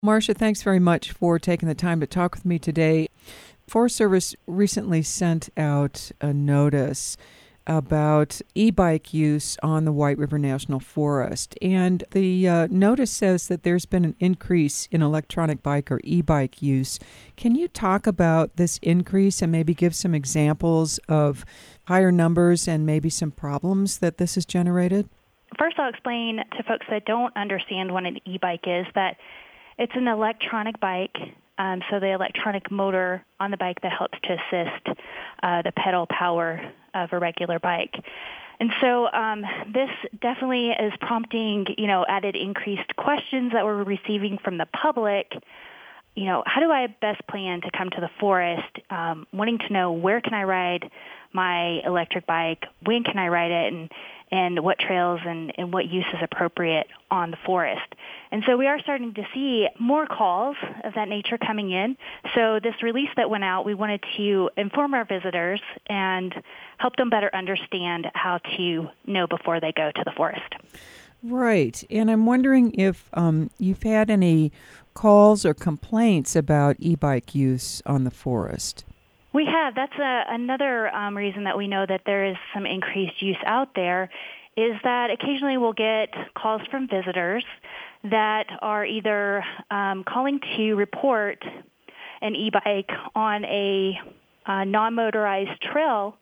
Marcia, thanks very much for taking the time to talk with me today. Forest Service recently sent out a notice about e-bike use on the White River National Forest. And the notice says that there's been an increase in electronic bike or e-bike use. Can you talk about this increase and maybe give some examples of higher numbers and maybe some problems that this has generated? First, I'll explain to folks that don't understand what an e-bike is that it's an electronic bike, so the electronic motor on the bike that helps to assist the pedal power of a regular bike. And so this definitely is prompting, added increased questions that we're receiving from the public. How do I best plan to come to the forest, wanting to know where can I ride my electric bike, when can I ride it, and what trails and what use is appropriate on the forest. And so we are starting to see more calls of that nature coming in. So this release that went out, we wanted to inform our visitors and help them better understand how to know before they go to the forest. Right. And I'm wondering if you've had any calls or complaints about e-bike use on the forest. We have. That's another reason that we know that there is some increased use out there is that occasionally we'll get calls from visitors that are either calling to report an e-bike on a non-motorized trail,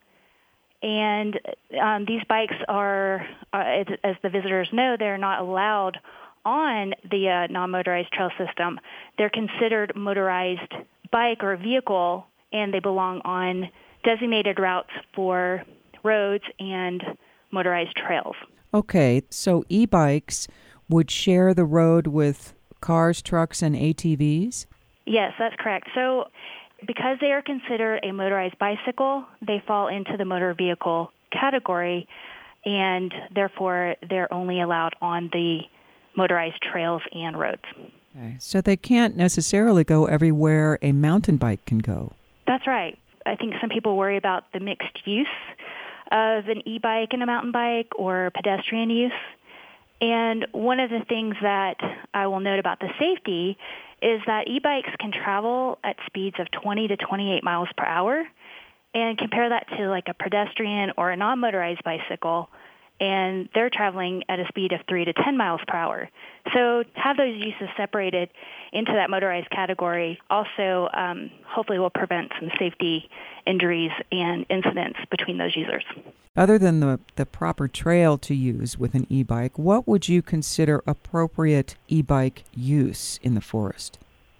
and these bikes are, as the visitors know, they're not allowed on the non-motorized trail system. They're considered motorized bike or vehicle, and they belong on designated routes for roads and motorized trails. Okay, so e-bikes would share the road with cars, trucks, and ATVs? Yes, that's correct. So because they are considered a motorized bicycle, they fall into the motor vehicle category, and therefore they're only allowed on the motorized trails and roads. Okay, so they can't necessarily go everywhere a mountain bike can go. That's right. I think some people worry about the mixed use of an e-bike and a mountain bike or pedestrian use. And one of the things that I will note about the safety is that e-bikes can travel at speeds of 20 to 28 miles per hour, and compare that to like a pedestrian or a non-motorized bicycle, and they're traveling at a speed of 3 to 10 miles per hour. So to have those uses separated into that motorized category also hopefully will prevent some safety injuries and incidents between those users. Other than the proper trail to use with an e-bike, what would you consider appropriate e-bike use in the forest?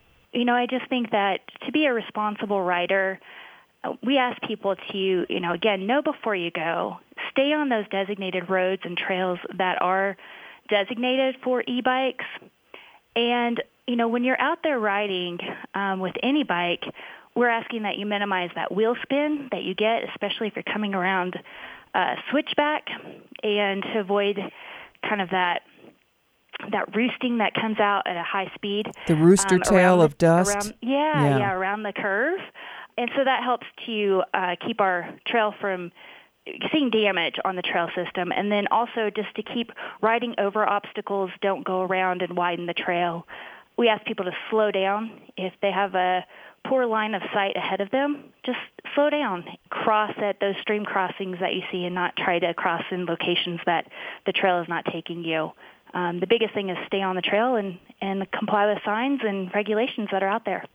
I just think that to be a responsible rider, we ask people to, again, know before you go. Stay on those designated roads and trails that are designated for e-bikes. And, when you're out there riding with any bike, we're asking that you minimize that wheel spin that you get, especially if you're coming around switchback, and to avoid kind of that roosting that comes out at a high speed. The rooster tail of dust? Around the curve. And so that helps to keep our trail from seeing damage on the trail system. And then also just to keep riding over obstacles, don't go around and widen the trail. We ask people to slow down. If they have a poor line of sight ahead of them, just slow down. Cross at those stream crossings that you see and not try to cross in locations that the trail is not taking you. The biggest thing is stay on the trail and comply with signs and regulations that are out there.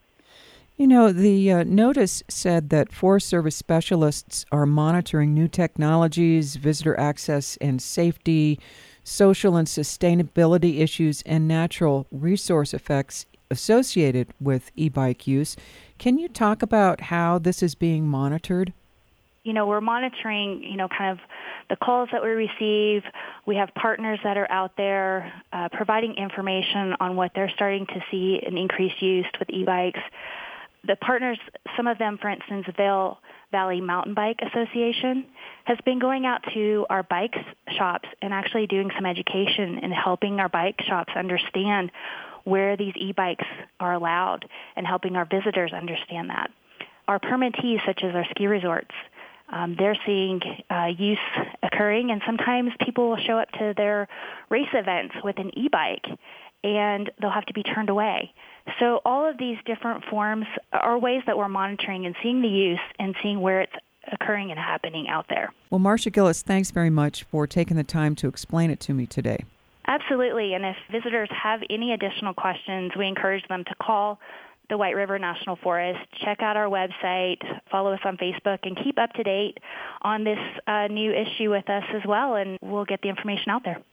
The notice said that Forest Service specialists are monitoring new technologies, visitor access and safety, social and sustainability issues, and natural resource effects associated with e-bike use. Can you talk about how this is being monitored? We're monitoring, kind of the calls that we receive. We have partners that are out there providing information on what they're starting to see an increased use with e-bikes. The partners, some of them, for instance, Vail Valley Mountain Bike Association, has been going out to our bike shops and actually doing some education and helping our bike shops understand where these e-bikes are allowed and helping our visitors understand that. Our permittees, such as our ski resorts, they're seeing use occurring, and sometimes people will show up to their race events with an e-bike, and they'll have to be turned away. So all of these different forms are ways that we're monitoring and seeing the use and seeing where it's occurring and happening out there. Well, Marcia Gillis, thanks very much for taking the time to explain it to me today. Absolutely. And if visitors have any additional questions, we encourage them to call the White River National Forest, check out our website, follow us on Facebook, and keep up to date on this new issue with us as well, and we'll get the information out there.